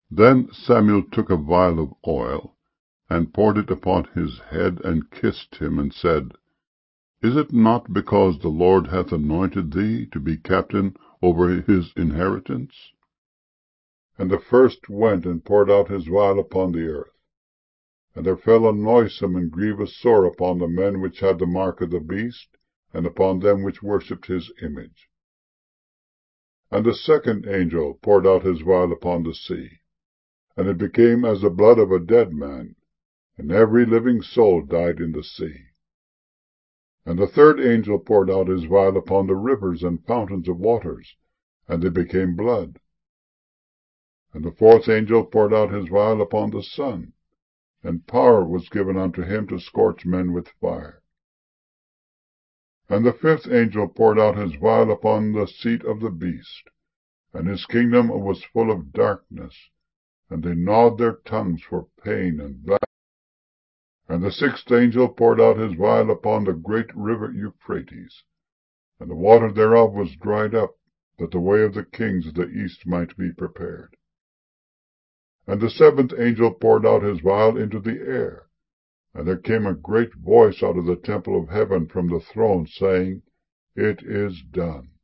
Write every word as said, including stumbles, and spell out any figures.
Then Samuel took a vial of oil, and poured it upon his head, and kissed him, and said, Is it not because the Lord hath anointed thee to be captain over his inheritance? And the first went and poured out his vial upon the earth. And there fell a noisome and grievous sore upon the men which had the mark of the beast, and upon them which worshipped his image. And the second angel poured out his vial upon the sea, and it became as the blood of a dead man, and every living soul died in the sea. And the third angel poured out his vial upon the rivers and fountains of waters, and they became blood. And the fourth angel poured out his vial upon the sun, and power was given unto him to scorch men with fire. And the fifth angel poured out his vial upon the seat of the beast, and his kingdom was full of darkness, and they gnawed their tongues for pain and blasphemy. And the sixth angel poured out his vial upon the great river Euphrates, and the water thereof was dried up, that the way of the kings of the east might be prepared. And the seventh angel poured out his vial into the air, and there came a great voice out of the temple of heaven from the throne, saying, It is done.